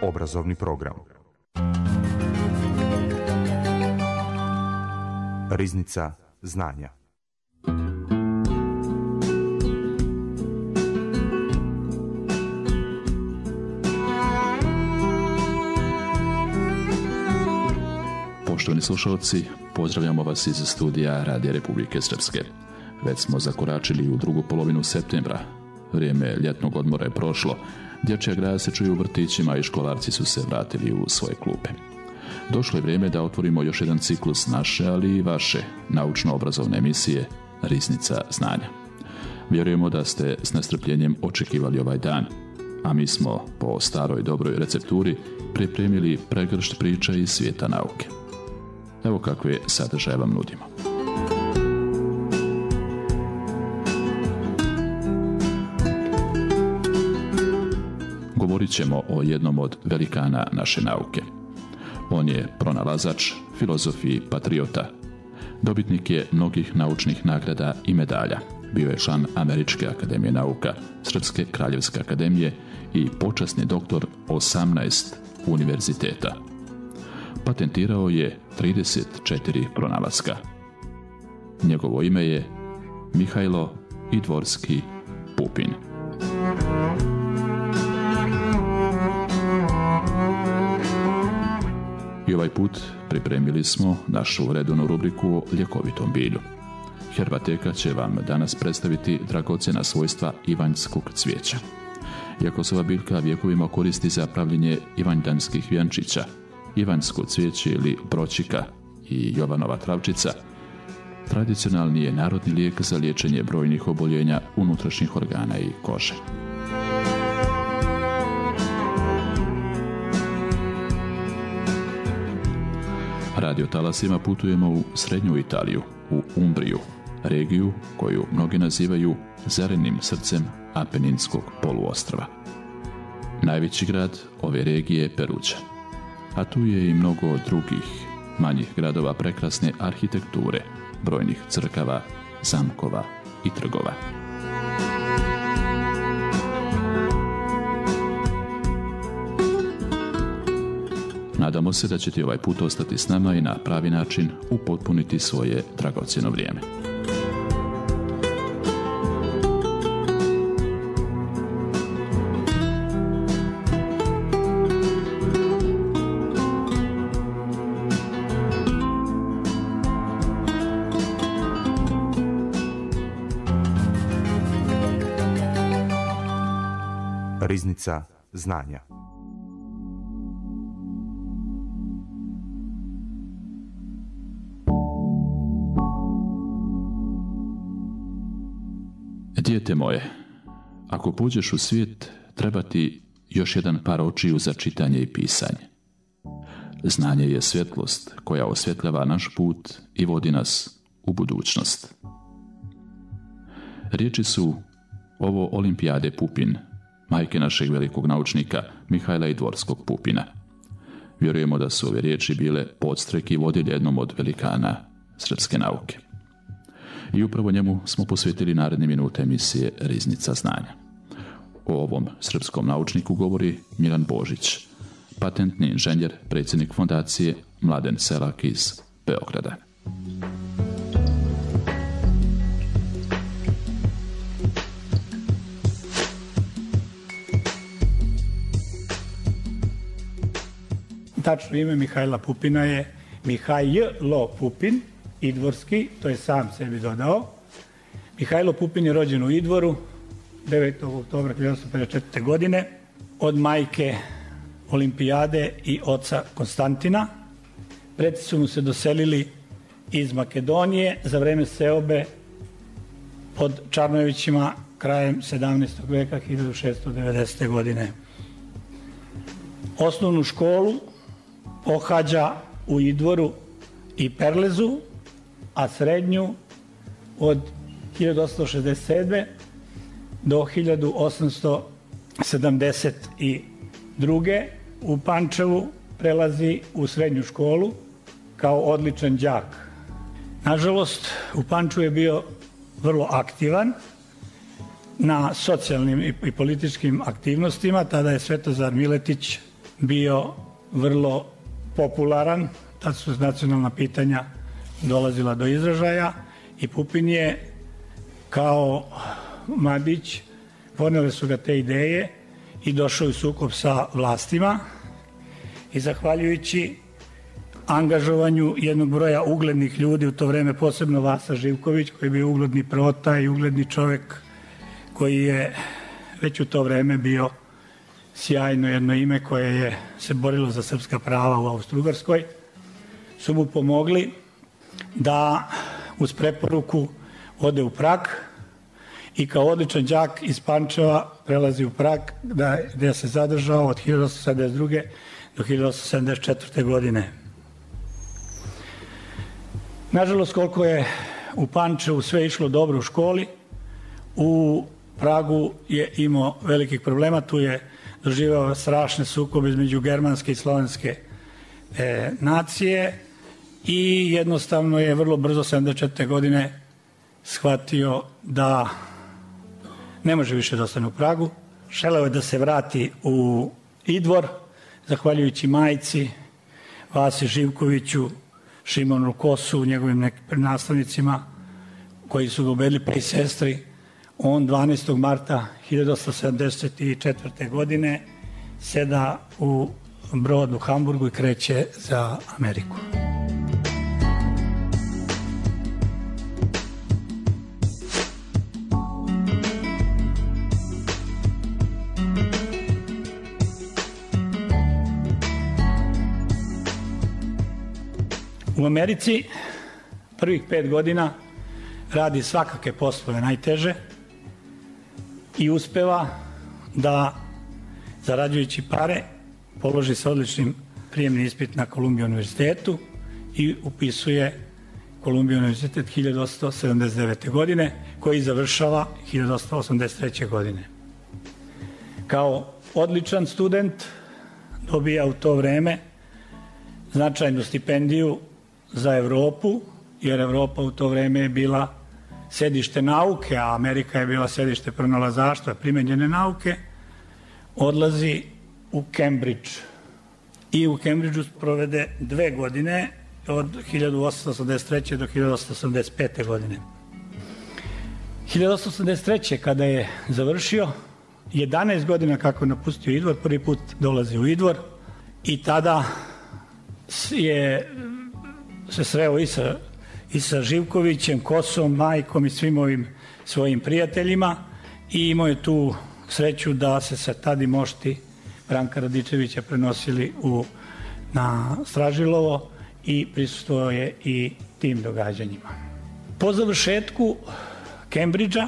Obrazovni program. Riznica znanja. Poštovani slušalci, pozdravljamo vas iz studija Radija Republike Srpske. Već smo zakoračili u drugu polovinu septembra. Vrijeme ljetnog odmora je prošlo, dječja graja se čuju u vrtićima i školarci su se vratili u svoje klupe. Došlo je vrijeme da otvorimo još jedan ciklus naše, ali i vaše naučno-obrazovne emisije Riznica znanja. Vjerujemo da ste s nestrpljenjem očekivali ovaj dan, a mi smo po staroj dobroj recepturi pripremili pregršt priča iz svijeta nauke. Evo kakve sadržaje vam nudimo. Govorit ćemo o jednom od velikana naše nauke. On je pronalazač, filozof i patriota. Dobitnik je mnogih naučnih nagrada i medalja. Bio je član Američke akademije nauka, Srpske kraljevske akademije i počasni doktor 18 univerziteta. Patentirao je 34 pronalaska. Njegovo ime je Mihajlo Idvorski Pupin. I ovaj put pripremili smo našu redovnu rubriku o ljekovitom bilju. Herbateka će vam danas predstaviti dragocjena svojstva ivanjskog cvijeća. Iako se ova biljka vjekovima koristi za pravljenje ivanjdanskih vjenčića, ivanjsko cvijeće ili bročika i Jovanova travčica, tradicionalni je narodni lijek za liječenje brojnih oboljenja unutrašnjih organa i kože. Radiotalasima putujemo u srednju Italiju, u Umbriju, regiju koju mnogi nazivaju zerenim srcem Apeninskog poluostrva. Najveći grad ove regije je Peruđa, a tu je i mnogo drugih manjih gradova prekrasne arhitekture, brojnih crkava, zamkova i trgova. Nadamo se da ćete ovaj put ostati s nama i na pravi način upotpuniti svoje dragocjeno vrijeme. Riznica znanja. Dijete moje, ako pođeš u svijet, treba ti još jedan par očiju za čitanje i pisanje. Znanje je svjetlost koja osvjetljava naš put i vodi nas u budućnost. Riječi su ovo Olimpijade Pupin, majke našeg velikog naučnika Mihajla Idvorskog Pupina. Vjerujemo da su ove riječi bile podstrek i vodilje jednom od velikana srpske nauke. I upravo njemu smo posvetili naredne minute emisije Riznica znanja. O ovom srpskom naučniku govori Milan Božić, patentni inženjer, predsjednik fondacije Mladen Selak iz Beograda. Tačno ime Mihajla Pupina je Mihajlo Pupin, Idvorski, to je sam sebi dodao. Mihajlo Pupin je rođen u Idvoru 9. oktobra 1954. godine od majke Olimpijade i oca Konstantina. Preci su mu se doselili iz Makedonije za vreme seobe pod Čarnojevićima krajem 17. veka 1690. godine. Osnovnu školu pohađa u Idvoru i Perlezu, a srednju od 1867. do 1872. u Pančevu prelazi u srednju školu kao odličan đak. Nažalost, u Pančevu je bio vrlo aktivan na socijalnim i političkim aktivnostima. Tada je Svetozar Miletić bio vrlo popularan, tad su nacionalna pitanja dolazila do izražaja i Pupin je kao mladić, ponele su ga te ideje i došao u sukob sa vlastima i zahvaljujući angažovanju jednog broja uglednih ljudi u to vreme, posebno Vasa Živković, koji je bio ugledni prota i ugledni čovek koji je već u to vreme bio sjajno jedno ime koje je se borilo za srpska prava u Austro-Ugarskoj, su mu pomogli da uz preporuku ode u Prag i kao odličan đak iz Pančeva prelazi u Prag gde se zadržao od 1872. do 1874. godine. Nažalost, koliko je u Pančevu sve išlo dobro u školi, u Pragu je imao velikih problema, tu je doživao strašne sukobe između germanske i slovenske nacije i jednostavno je vrlo brzo 74. godine shvatio da ne može više da ostane u Pragu. Želeo je da se vrati u Idvor, zahvaljujući majci, Vasi Živkoviću, Šimonu Kosu, njegovim nastavnicima koji su ga ubedili, pa i sestri. On 12. marta 1874. godine seda u brod u Hamburgu i kreće za Ameriku. U Americi prvih 5 godina radi svakake poslove najteže i uspeva da, zarađujući pare, položi se odličnim prijemni ispit na Columbia univerzitetu i upisuje Columbia univerzitet 1879. godine, koji završava 1883. godine. Kao odličan student dobija u to vreme značajnu stipendiju za Evropu, jer Evropa u to vreme je bila sedište nauke, a Amerika je bila sedište pronalazaštva, primenjene nauke, odlazi u Cambridge. I u Cambridgeu provede 2 godine, od 1883. do 1885. godine. 1883. kada je završio, 11 godina kako je napustio Idvor, prvi put dolazi u Idvor i tada se sreo i sa Živkovićem, Kosom, majkom i svim ovim svojim prijateljima i imao je tu sreću da se sa Tadi mošti Branka Radičevića prenosili na Stražilovo i prisustvovao je i tim događanjima. Po završetku Cambridgea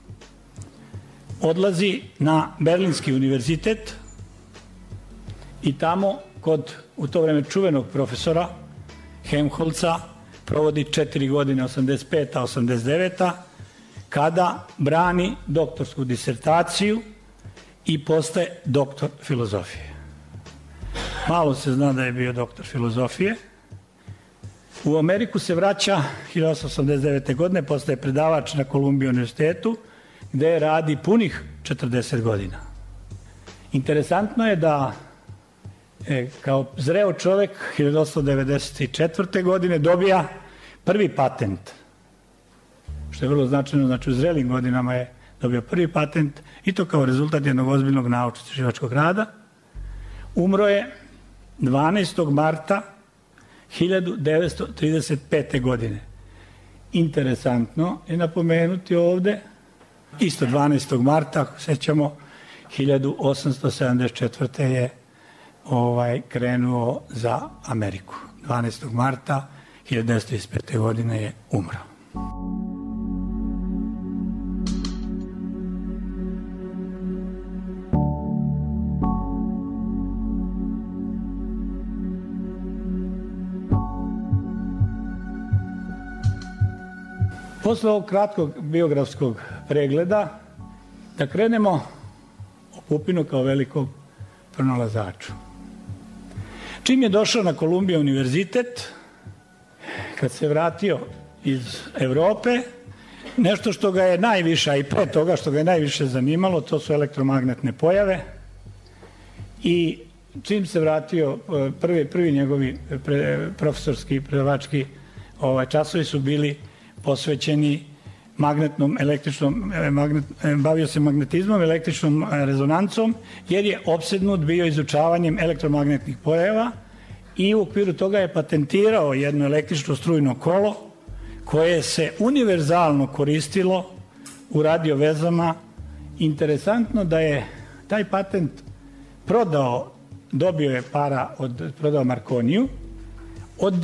odlazi na Berlinski univerzitet i tamo kod u to vreme čuvenog profesora Helmholtza provodi 4 godine, 85. 89. kada brani doktorsku disertaciju i postaje doktor filozofije. Malo se zna da je bio doktor filozofije. U Ameriku se vraća 1889. godine, postaje predavač na Columbia univerzitetu, gde radi punih 40 godina. Interesantno je da kao zreo čovek 1894. godine dobija prvi patent, što je vrlo značajno, znači u zrelim godinama je dobio prvi patent i to kao rezultat jednog ozbiljnog naučno-istraživačkog rada. Umro je 12. marta 1935. godine. Interesantno je napomenuti ovde, isto 12. marta, ako sećamo, 1874. je krenuo za Ameriku. 12. marta 1935. godine je umro. Posle ovog kratkog biografskog pregleda, da krenemo o Pupinu kao velikom pronalazaču. Čim je došao na Columbia univerzitet, kad se vratio iz Evrope, nešto što ga je najviše, a i pre toga što ga je najviše zanimalo, to su elektromagnetne pojave i čim se vratio, prvi njegovi profesorski, predavački časovi su bili posvećeni bavio se magnetizmom, električnom rezonancom, jer je opsednut bio izučavanjem elektromagnetnih pojava i u okviru toga je patentirao jedno električno strujno kolo koje se univerzalno koristilo u radiovezama. Interesantno da je taj patent dobio je para, prodao Marconiju. Od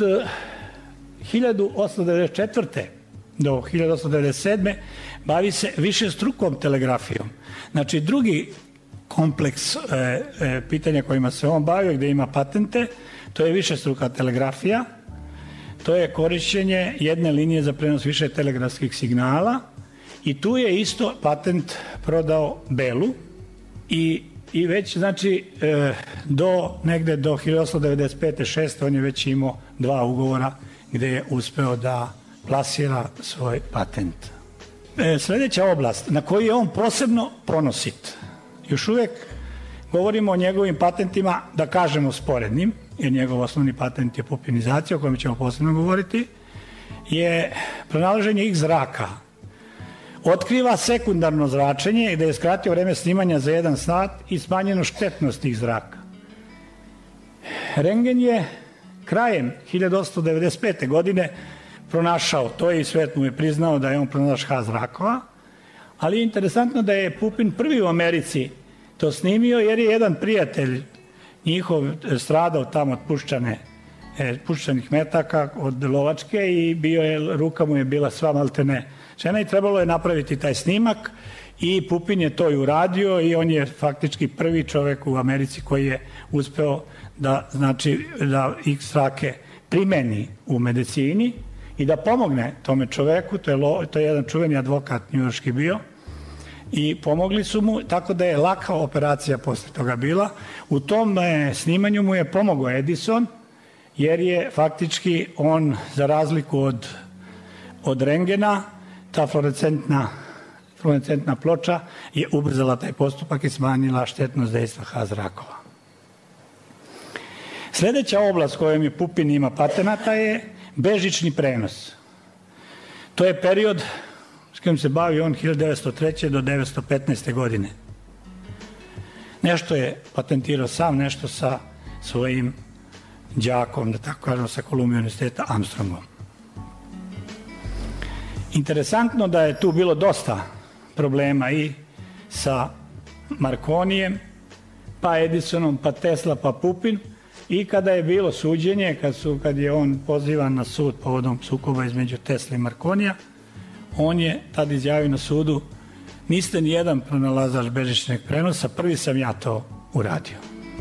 1894. do 1897. bavi se višestrukom telegrafijom. Znači, drugi kompleks pitanja kojima se on bavio, gde ima patente, to je višestruka telegrafija, to je korišćenje jedne linije za prenos više telegrafskih signala i tu je isto patent prodao Bellu i već, znači, negde do 1895. 6. on je već imao 2 ugovora gde je uspeo da plasira svoj patent. Sljedeća oblast na koju je on posebno ponosit, još uvek govorimo o njegovim patentima, da kažemo sporednim, jer njegov osnovni patent je pupinizacija, o kojem ćemo posebno govoriti, je pronalaženje X zraka. Otkriva sekundarno zračenje gde je skratio vreme snimanja za 1 sat i smanjeno štetnost tih zraka. Rentgen je krajem 1895. godine pronašao to i svet mu je priznao da je on pronalaš H zrakova, ali je interesantno da je Pupin prvi u Americi to snimio, jer je jedan prijatelj njihov stradao tamo od puščanih metaka, od lovačke i ruka mu je bila sva maltene žena i trebalo je napraviti taj snimak i Pupin je to i uradio i on je faktički prvi čovek u Americi koji je uspeo da X zrake primeni u medicini i da pomogne tome čoveku. To je jedan čuveni advokat njujorški bio i pomogli su mu, tako da je laka operacija posle toga bila. U tom snimanju mu je pomogao Edison, jer je faktički on, za razliku od rentgena, ta fluorescentna ploča je ubrzala taj postupak i smanjila štetnost dejstva H zrakova. Sljedeća oblast kojom je Pupin ima patenata je bežični prenos. To je period s kojim se bavi on 1903. do 1915. godine. Nešto je patentirao sam, nešto sa svojim đakom, da tako kažemo, sa Columbia univerziteta Armstrongom. Interesantno da je tu bilo dosta problema i sa Marconijem, pa Edisonom, pa Tesla, pa Pupin, i kada je bilo suđenje, kad je on pozivan na sud povodom sukoba između Tesla i Marconija, on je tad izjavio na sudu: niste ni jedan pronalazač bežičnog prenosa, prvi sam ja to uradio.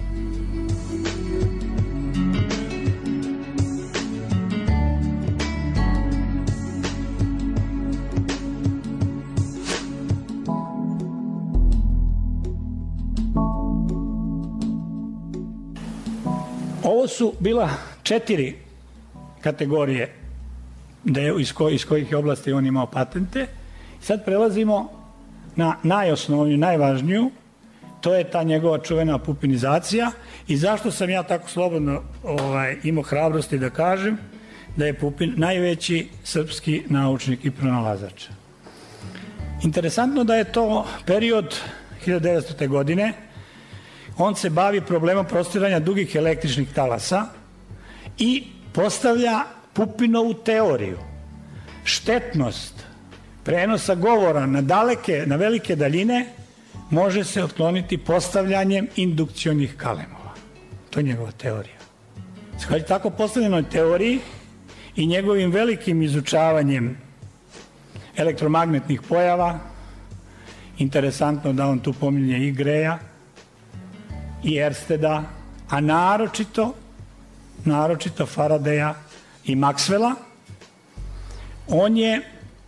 Ovo su bila 4 kategorije iz kojih je oblasti on imao patente. Sad prelazimo na najosnovniju, najvažniju, to je ta njegova čuvena pupinizacija. I zašto sam ja tako slobodno imao hrabrosti da kažem da je Pupin najveći srpski naučnik i pronalazač. Interesantno da je to period 1900. godine. On se bavi problemom prostiranja dugih električnih talasa i postavlja Pupinovu teoriju. Štetnost prenosa govora na velike daljine može se otkloniti postavljanjem indukcionih kalemova. To je njegova teorija. Zahvaljujući tako postavljenoj teoriji i njegovim velikim izučavanjem elektromagnetnih pojava, interesantno da on tu pominje i Greja i Ersteda, a naročito Faradaya i Maxwella, on je,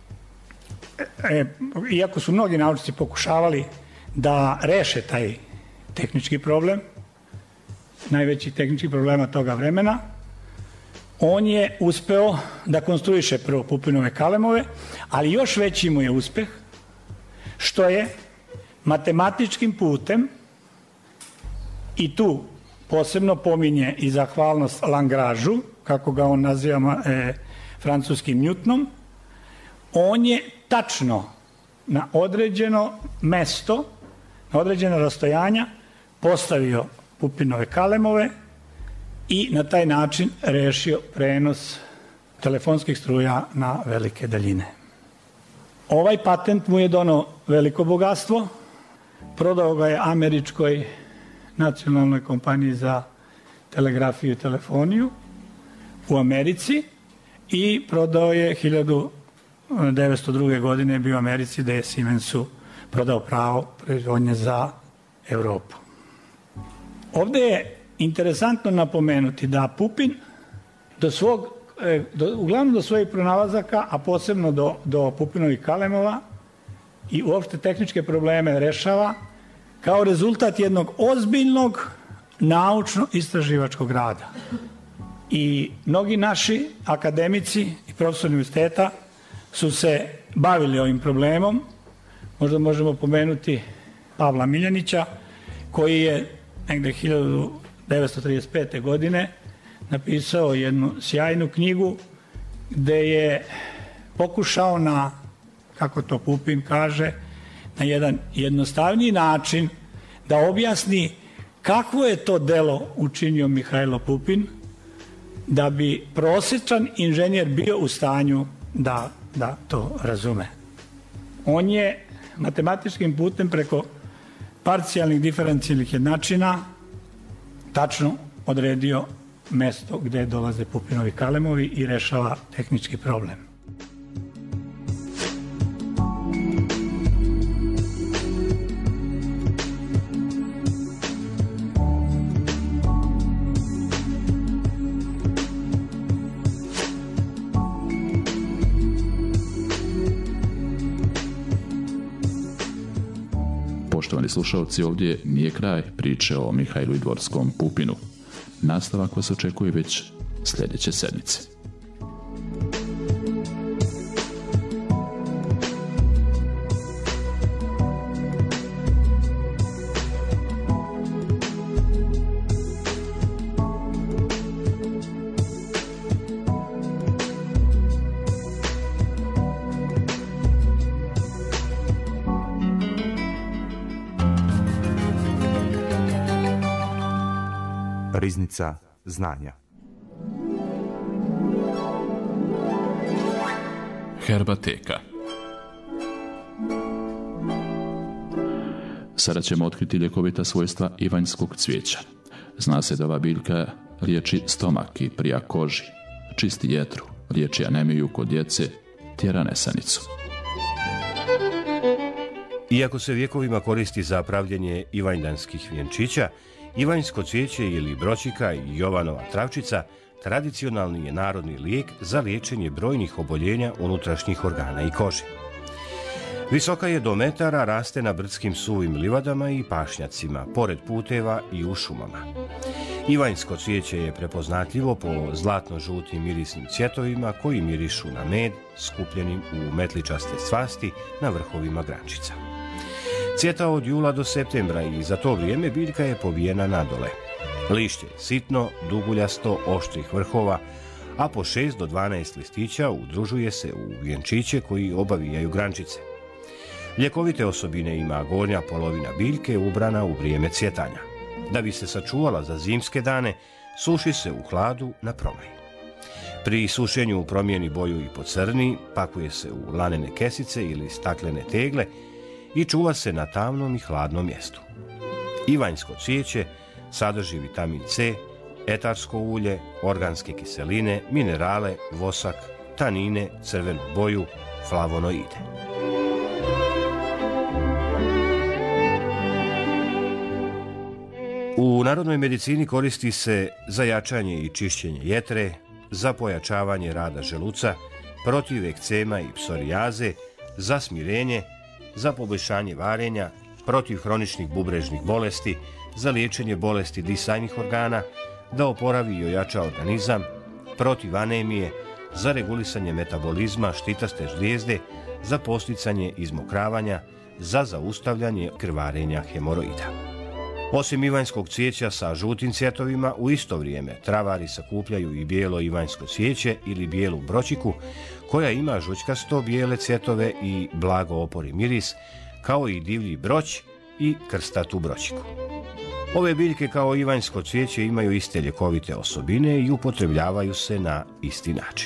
iako su mnogi naučnici pokušavali da reše taj tehnički problem, najveći tehnički problema toga vremena, on je uspeo da konstruiše prvo Pupinove kalemove, ali još veći mu je uspeh što je matematičkim putem, i tu posebno pominje i zahvalnost Langražu, kako ga on naziva francuskim Newtonom. On je tačno na određeno mesto, na određena rastojanja postavio Pupinove kalemove i na taj način rešio prenos telefonskih struja na velike daljine. Ovaj patent mu je donao veliko bogatstvo, prodao ga je američkoj nacionalnoj kompaniji za telegrafiju i telefoniju u Americi i prodao je 1902. godine bio u Americi da je Siemensu prodao pravo proizvodnje za Evropu. Ovde je interesantno napomenuti da Pupin uglavnom do svojih pronalazaka, a posebno do Pupinovih kalemova i uopšte tehničke probleme rešava kao rezultat jednog ozbiljnog naučno-istraživačkog rada. I mnogi naši akademici i profesori univerziteta su se bavili ovim problemom. Možda možemo pomenuti Pavla Miljanića, koji je negde 1935. godine napisao jednu sjajnu knjigu gde je pokušao na, kako to Pupin kaže, na jedan jednostavniji način da objasni kakvo je to delo učinio Mihajlo Pupin da bi prosječan inženjer bio u stanju da to razume. On je matematičkim putem preko parcijalnih diferencijalnih jednačina tačno odredio mesto gde dolaze Pupinovi kalemovi i rešava tehnički problem. Poštovani slušalci, ovdje nije kraj priče o Mihajlu Idvorskom Pupinu. Nastavak vas očekuje već sljedeće sedmice. Riznica znanja. Herbateka. Sada ćemo otkriti ljekovita svojstva ivanjskog cvijeća. Zna se da ova biljka liječi stomak i prija koži, čisti jetru, liječi anemiju kod djece, tjera nesanicu. Iako se vjekovima koristi za pravljenje ivanjdanskih vjenčića, ivanjsko cvijeće ili broćika i Jovanova travčica tradicionalni je narodni lijek za liječenje brojnih oboljenja unutrašnjih organa i kože. Visoka je do metara, raste na brdskim suvim livadama i pašnjacima, pored puteva i u šumama. Ivanjsko cvijeće je prepoznatljivo po zlatno-žutim mirisnim cvjetovima koji mirišu na med skupljenim u metličaste svasti na vrhovima grančica. Cvjeta od jula do septembra i za to vrijeme biljka je povijena nadole. Lišće je sitno, duguljasto, oštrih vrhova, a po 6 do 12 listića udružuje se u vjenčiće koji obavijaju grančice. Ljekovite osobine ima gornja polovina biljke ubrana u vrijeme cvjetanja. Da bi se sačuvala za zimske dane, suši se u hladu na promaj. Pri sušenju promijeni boju i pocrni, pakuje se u lanene kesice ili staklene tegle i čuva se na tamnom i hladnom mjestu. Ivanjsko cvijeće sadrži vitamin C, etarsko ulje, organske kiseline, minerale, vosak, tanine, crvenu boju, flavonoide. U narodnoj medicini koristi se za jačanje i čišćenje jetre, za pojačavanje rada želuca, protiv ekcema i psorijaze, za smirenje, za poboljšanje varenja, protiv hroničnih bubrežnih bolesti, za liječenje bolesti disajnih organa, da oporavi i ojača organizam, protiv anemije, za regulisanje metabolizma štitaste žlijezde, za posticanje izmokravanja, za zaustavljanje krvarenja hemoroida. Osim ivanjskog cvijeća sa žutim cvjetovima, u isto vrijeme travari sakupljaju i bijelo ivanjsko cvijeće ili bijelu bročiku, koja ima žućkasto bijele cvjetove i blago opori miris, kao i divlji broć i krstatu bročiku. Ove biljke kao ivanjsko cvijeće imaju iste ljekovite osobine i upotrebljavaju se na isti način.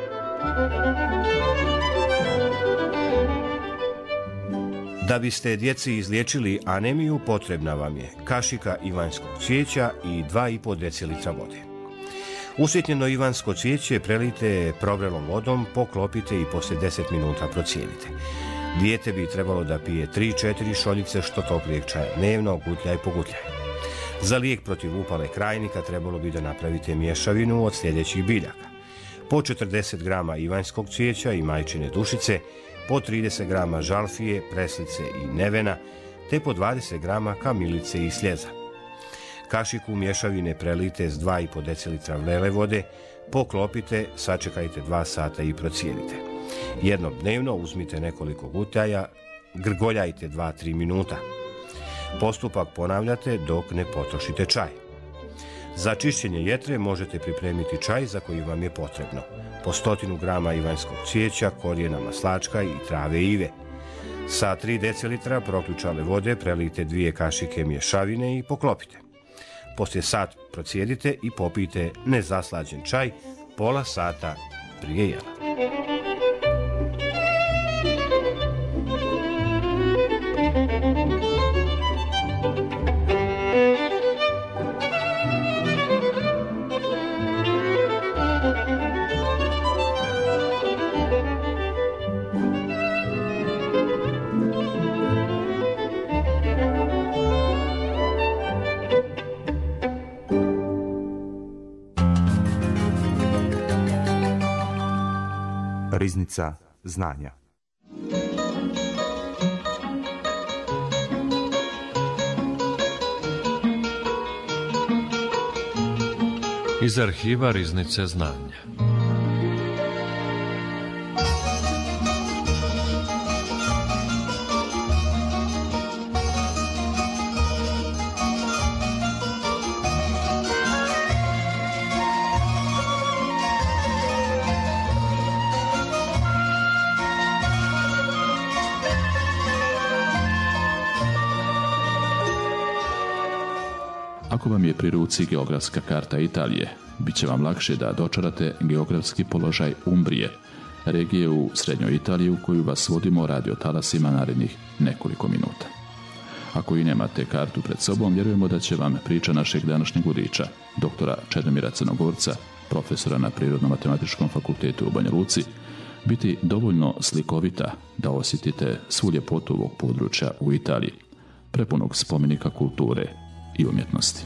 Da biste djeci izliječili anemiju, potrebna vam je kašika ivanjskog cvijeća i 2,5 decilitra vode. Usitnjeno ivanjsko cvijeće prelijte progrelom vodom, poklopite i poslije 10 minuta procijenite. Dijete bi trebalo da pije 3-4 šoljice što toplijeg čaja dnevno, gutljaj po gutljaj. Za lijek protiv upale krajnika trebalo bi da napravite mješavinu od sljedećih biljaka: po 40 grama ivanjskog cvijeća i majčine dušice, po 30 grama žalfije, preslice i nevena, te po 20 grama kamilice i sljeza. Kašiku mješavine prelijte s 2,5 decilitra vrele vode, poklopite, sačekajte 2 sata i procijenite. Jednom dnevno uzmite nekoliko gutljaja, grgoljajte 2-3 minuta. Postupak ponavljate dok ne potrošite čaj. Za čišćenje jetre možete pripremiti čaj za koji vam je potrebno: po 100 grama ivanjskog cvijeća, korijena maslačka i trave ive. Sa 3 decilitra proključale vode prelijte 2 kašike mješavine i poklopite. Poslije sat procijedite i popijte nezaslađen čaj pola sata prije jela. Riznica znanja. Iz arhiva Riznice znanja. Ako vam je pri ruci geografska karta Italije, bit će vam lakše da dočarate geografski položaj Umbrije, regije u srednjoj Italiji u koju vas vodimo radiotalasima narednih nekoliko minuta. Ako i nemate kartu pred sobom, vjerujemo da će vam priča našeg današnjeg vodiča, doktora Čedomira Crnogorca, profesora na Prirodno-matematičkom fakultetu u Banja Luci, biti dovoljno slikovita da osjetite svu ljepotu ovog područja u Italiji, prepunog spomenika kulture i umjetnosti.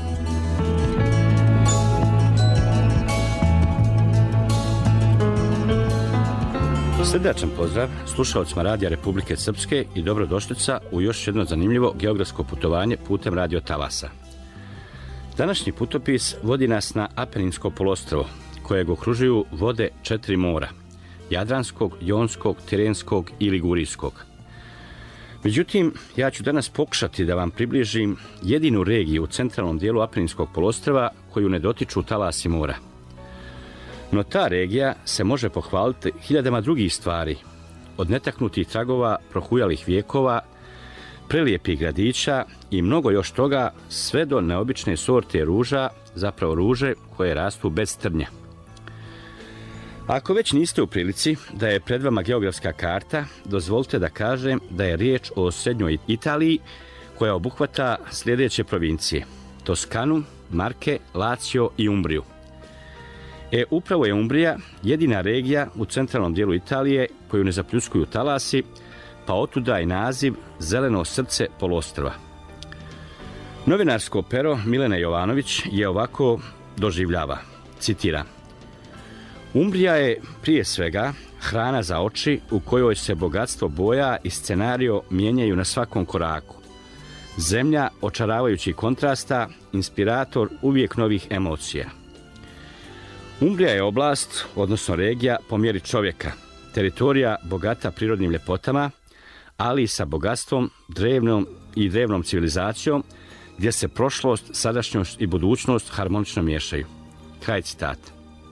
Srdačan pozdrav slušalcima Radija Republike Srpske i dobrodošlica u još jedno zanimljivo geografsko putovanje putem radio talasa. Današnji putopis vodi nas na Apeninsko poluostrvo, kojeg okružuju vode 4 mora: Jadranskog, Jonskog, Tirenskog i Ligurijskog. Međutim, ja ću danas pokušati da vam približim jedinu regiju u centralnom dijelu Apeninskog poluostrva koju ne dotiču talasi mora. No ta regija se može pohvaliti hiljadama drugih stvari, od netaknutih tragova prohujalih vijekova, prelijepih gradića i mnogo još toga, sve do neobične sorte ruža, zapravo ruže koje rastu bez trnja. Ako već niste u prilici da je pred vama geografska karta, dozvolite da kažem da je riječ o srednjoj Italiji koja obuhvata sljedeće provincije: Toskanu, Marke, Lazio i Umbriju. Upravo je Umbrija jedina regija u centralnom dijelu Italije koju ne zapljuskuju talasi, pa otuda i naziv zeleno srce poluostrva. Novinarsko pero Milene Jovanović je ovako doživljava, citiram: Umbrija je prije svega hrana za oči u kojoj se bogatstvo boja i scenario mijenjaju na svakom koraku. Zemlja očaravajućih kontrasta, inspirator uvijek novih emocija. Umbrija je oblast, odnosno regija po mjeri čovjeka, teritorija bogata prirodnim ljepotama, ali i sa bogatstvom, drevnom civilizacijom, gdje se prošlost, sadašnjost i budućnost harmonično miješaju. Kraj citata.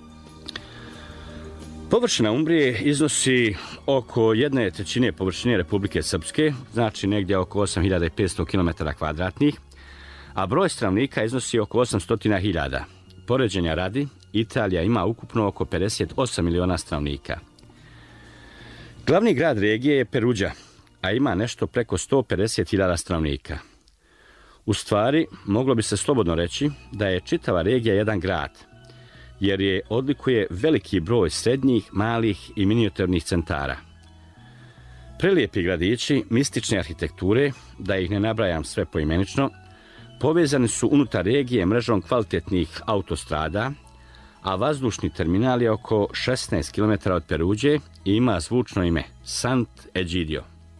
Površina Umbrije iznosi oko 1/3 površine Republike Srpske, znači negdje oko 8500 km2, a broj stanovnika iznosi oko 800.000. Poređenja radi, Italija ima ukupno oko 58 miliona stanovnika. Glavni grad regije je Peruđa, a ima nešto preko 150.000 stanovnika. U stvari, moglo bi se slobodno reći da je čitava regija jedan grad, jer je odlikuje veliki broj srednjih, malih i minijaturnih centara. Prelijepi gradići mistične arhitekture, da ih ne nabrajam sve poimenično, povezani su unutar regije mrežom kvalitetnih autostrada, a vazdušni terminal je oko 16 km od Peruđe i ima zvučno ime Sant'Egidio.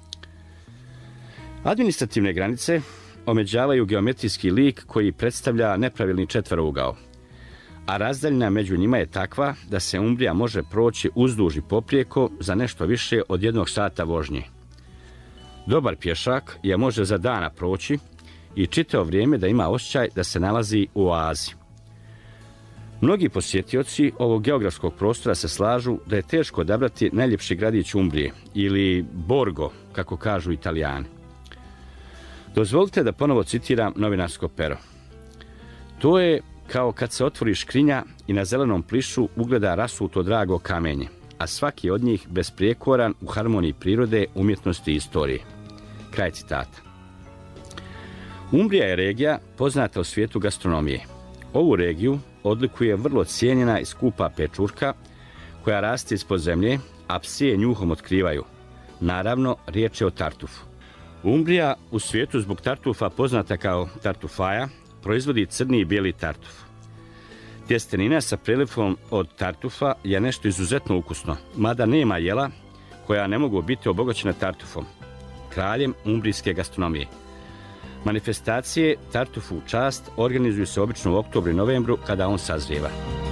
Administrativne granice omeđavaju geometrijski lik koji predstavlja nepravilni četverougao, a razdaljina među njima je takva da se Umbrija može proći uzduž i poprijeko za nešto više od 1 sata vožnje. Dobar pješak je može za dana proći i čitavo vrijeme da ima osjećaj da se nalazi u oazi. Mnogi posjetioci ovog geografskog prostora se slažu da je teško odabrati najljepši gradić Umbrije, ili Borgo, kako kažu Italijani. Dozvolite da ponovo citiram novinarsko pero. To je kao kad se otvori škrinja i na zelenom plišu ugleda rasuto drago kamenje, a svaki od njih besprijekoran u harmoniji prirode, umjetnosti i istorije. Kraj citata. Umbrija je regija poznata u svijetu gastronomije. Ovu regiju odlikuje vrlo cijenjena i skupa pečurka koja raste ispod zemlje, a psi je njuhom otkrivaju. Naravno, riječ je o tartufu. Umbrija, u svijetu zbog tartufa poznata kao tartufaja, proizvodi crni i bijeli tartuf. Tjestenina sa prelifom od tartufa je nešto izuzetno ukusno, mada nema jela koja ne mogu biti obogaćena tartufom, kraljem umbrijske gastronomije. Manifestacije tartufu u čast organizuju se obično u oktobru i novembru kada on sazrijeva.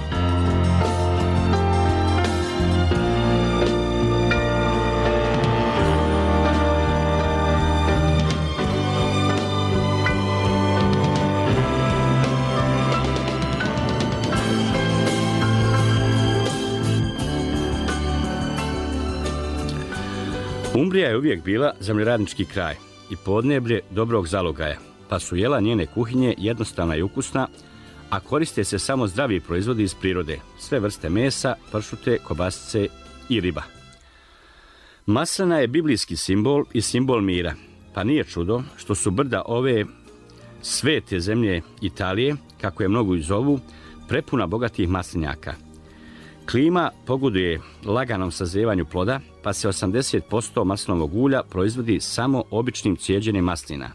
Umbrija je uvijek bila zemljoradnički kraj i podneblje dobrog zalogaja, pa su jela njene kuhinje jednostavna i ukusna, a koriste se samo zdravi proizvodi iz prirode, sve vrste mesa, pršute, kobasice i riba. Maslina je biblijski simbol i simbol mira, pa nije čudo što su brda ove svete zemlje Italije, kako je mnogo i zovu, prepuna bogatih maslinjaka. Klima pogoduje laganom sazrijevanju ploda, pa se 80% maslinovog ulja proizvodi samo običnim cijeđenjem maslina.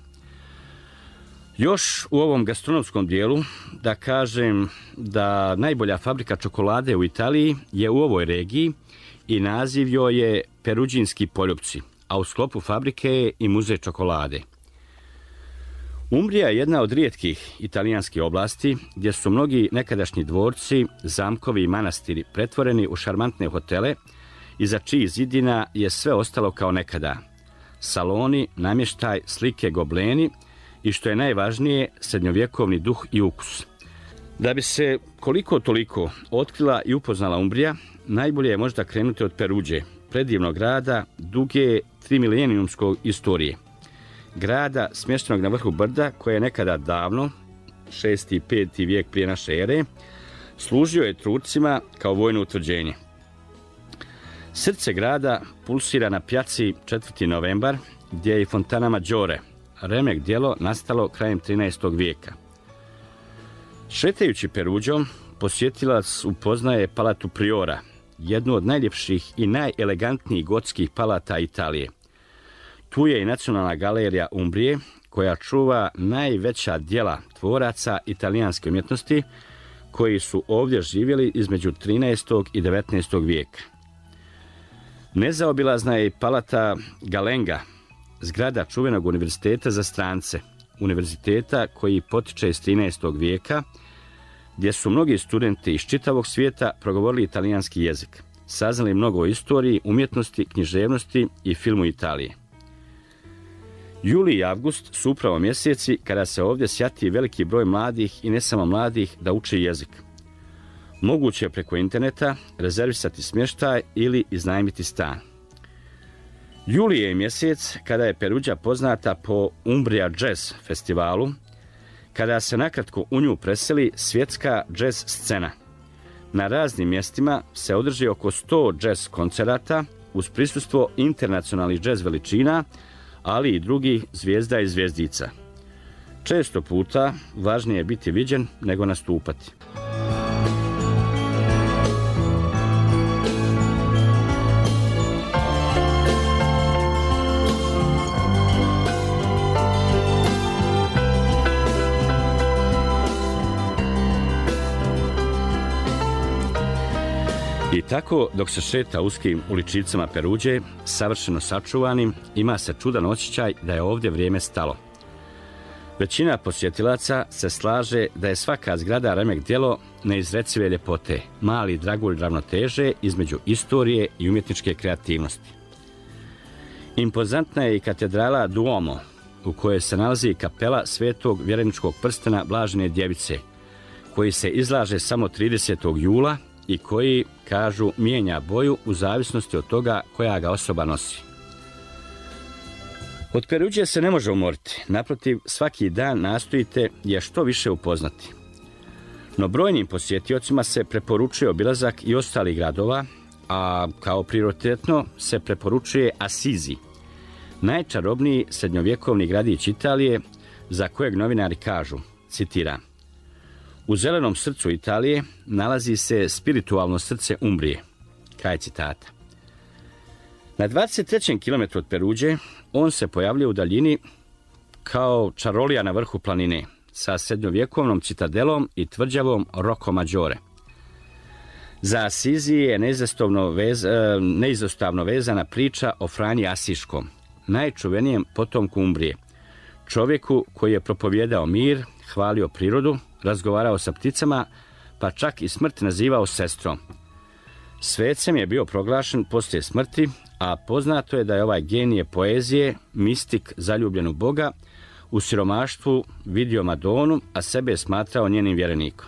Još u ovom gastronomskom dijelu da kažem da najbolja fabrika čokolade u Italiji je u ovoj regiji i naziv joj je Peruđinski poljupci, a u sklopu fabrike je i muzej čokolade. Umbrija je jedna od rijetkih italijanskih oblasti gdje su mnogi nekadašnji dvorci, zamkovi i manastiri pretvoreni u šarmantne hotele, iza čijih zidina je sve ostalo kao nekada. Saloni, namještaj, slike, gobleni i što je najvažnije, srednjovjekovni duh i ukus. Da bi se koliko toliko otkrila i upoznala Umbrija, najbolje je možda krenuti od Peruđe, predivnog grada, duge 3 milenijumskog istorije. Grada smještenog na vrhu brda koje je nekada davno, 6. i 5. vijek prije naše ere, služio je Turcima kao vojno utvrđenje. Srce grada pulsira na pjaci 4. novembar, gdje je i Fontana Maggiore, remek djelo nastalo krajem 13. vijeka. Šetajući Peruđom, posjetilac upoznaje Palatu Priora, jednu od najljepših i najelegantnijih gotskih palata Italije. Tu je i Nacionalna galerija Umbrije, koja čuva najveća djela tvoraca italijanske umjetnosti, koji su ovdje živjeli između 13. i 19. vijeka. Nezaobilazna je i Palata Galenga, zgrada čuvenog univerziteta za strance, univerziteta koji potiče iz 13. vijeka, gdje su mnogi studenti iz čitavog svijeta progovorili italijanski jezik, saznali mnogo o istoriji, umjetnosti, književnosti i filmu Italije. Juli i avgust su upravo mjeseci kada se ovdje sjati veliki broj mladih i ne samo mladih da uči jezik. Moguće je preko interneta rezervisati smještaj ili iznajmiti stan. Juli je mjesec kada je Peruđa poznata po Umbria Jazz festivalu, kada se nakratko u nju preseli svjetska jazz scena. Na raznim mjestima se održi oko 100 jazz koncerata uz prisustvo internacionalnih jazz veličina, ali i drugih zvijezda i zvijezdica. Često puta važnije je biti viđen nego nastupati. I tako, dok se šeta uskim uličicama Peruđe, savršeno sačuvanim, ima se čudan osjećaj da je ovdje vrijeme stalo. Većina posjetilaca se slaže da je svaka zgrada remek djelo neizrecive ljepote, mali dragulj ravnoteže između istorije i umjetničke kreativnosti. Impozantna je i katedrala Duomo, u kojoj se nalazi kapela svetog vjereničkog prstena Blažene djevice, koji se izlaže samo 30. jula i koji, kažu, mijenja boju u zavisnosti od toga koja ga osoba nosi. Od Peruđe se ne može umoriti, naprotiv, svaki dan nastojite je što više upoznati. No brojnim posjetiocima se preporučuje obilazak i ostalih gradova, a kao prioritetno se preporučuje Asizi, najčarobniji srednjovjekovni gradić Italije, za kojeg novinari kažu, citiram: u zelenom srcu Italije nalazi se spiritualno srce Umbrije. Kraj citata. Na 23. kilometru od Peruđe on se pojavljuje u daljini kao čarolija na vrhu planine sa srednjovjekovnom citadelom i tvrđavom Rocco Maggiore. Za Asizi je neizostavno vezana priča o Franji Asiškom, najčuvenijem potomku Umbrije, čovjeku koji je propovijedao mir, hvalio prirodu, razgovarao sa pticama, pa čak i smrt nazivao sestrom. Svecem je bio proglašen poslije smrti, a poznato je da je ovaj genije poezije, mistik zaljubljen u Boga, u siromaštvu vidio Madonu, a sebe je smatrao njenim vjerenikom.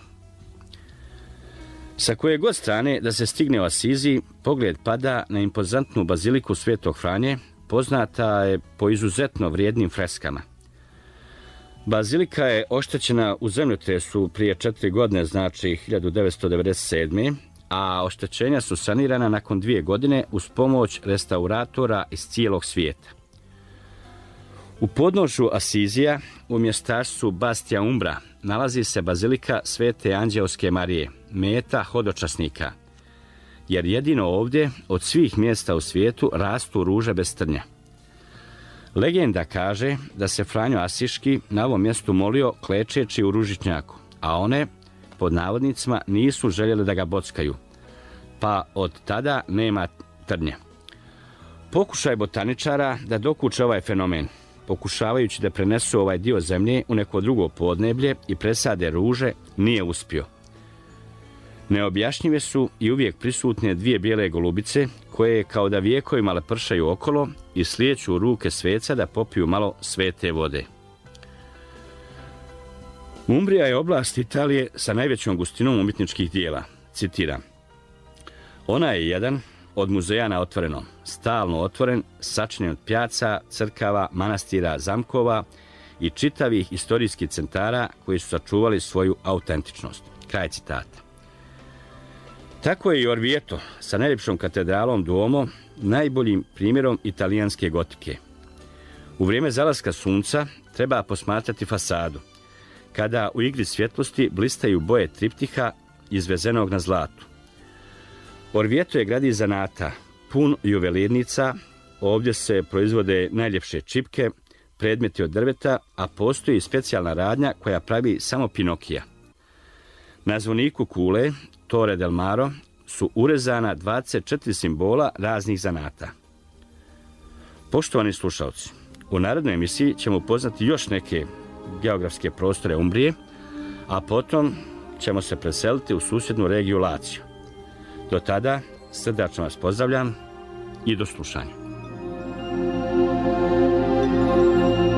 Sa koje god strane da se stigne u Asizi, pogled pada na impozantnu baziliku Svetog Franje, poznata je po izuzetno vrijednim freskama. Bazilika je oštećena u zemljotresu prije 4 godine, znači 1997. a oštećenja su sanirana nakon 2 godine uz pomoć restauratora iz cijelog svijeta. U podnožju Asizija, u mjestašcu Bastia Umbra, nalazi se bazilika Svete Anđeoske Marije, meta hodočasnika, jer jedino ovdje od svih mjesta u svijetu rastu ruže bez trnja. Legenda kaže da se Franjo Asiški na ovom mjestu molio klečeći u ružičnjaku, a one, pod navodnicima, nisu željeli da ga bockaju, pa od tada nema trnja. Pokušaj botaničara da dokuče ovaj fenomen, pokušavajući da prenesu ovaj dio zemlje u neko drugo podneblje i presade ruže, nije uspio. Neobjašnjive su i uvijek prisutne 2 bijele golubice, koje kao da vijekovima lepršaju okolo i slijeću u ruke sveca da popiju malo svete vode. Umbrija je oblast Italije sa najvećom gustinom umjetničkih dijela. Citiram: ona je jedan od muzeja na otvorenom, stalno otvoren, sačinjen od pjaca, crkava, manastira, zamkova i čitavih historijskih centara koji su sačuvali svoju autentičnost. Kraj citata. Tako je i Orvieto sa najljepšom katedralom Duomo najboljim primjerom italijanske gotike. U vrijeme zalaska sunca treba posmatrati fasadu, kada u igri svjetlosti blistaju boje triptiha izvezenog na zlatu. Orvieto je gradić zanata, pun juvelirnica, ovdje se proizvode najljepše čipke, predmeti od drveta, a postoji specijalna radnja koja pravi samo Pinokija. Na zvoniku kule, Torre del Maro, su urezana 24 simbola raznih zanata. Poštovani slušalci, u narednoj emisiji ćemo upoznati još neke geografske prostore Umbrije, a potom ćemo se preseliti u susjednu regiju Lazio. Do tada, srdačno vas pozdravljam i do slušanja.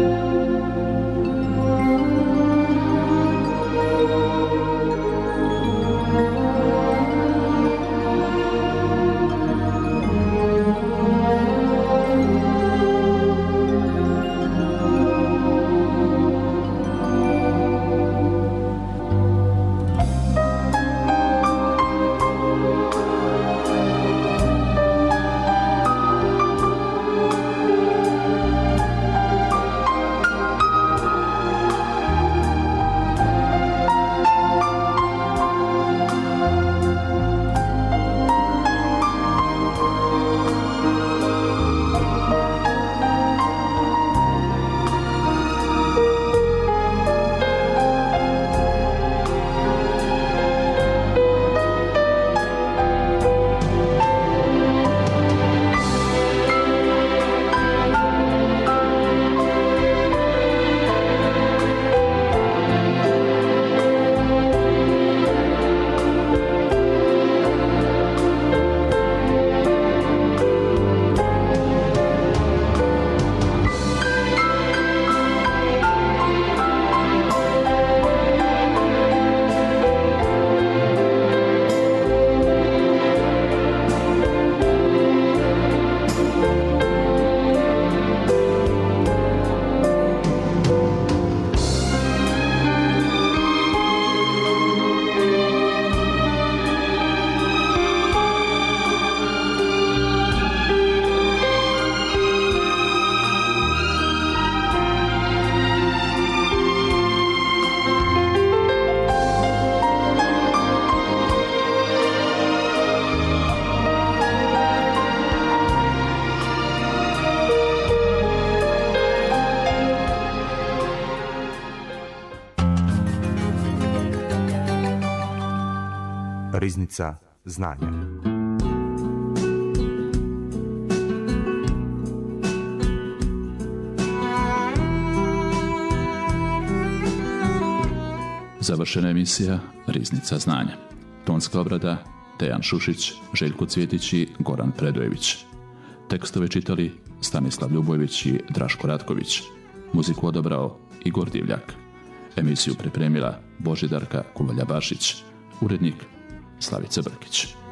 Riznica znanja. Završena emisija Riznica znanja. Tonska obrada Dejan Šušić, Željko Cvjetić i Goran Predojević. Tekstove čitali Stanislav Ljubojević i Draško Ratković. Muziku odabrao Igor Divljak. Emisiju pripremila Božidarka Kuvalja-Bašić. Urednik Slavica Brkić.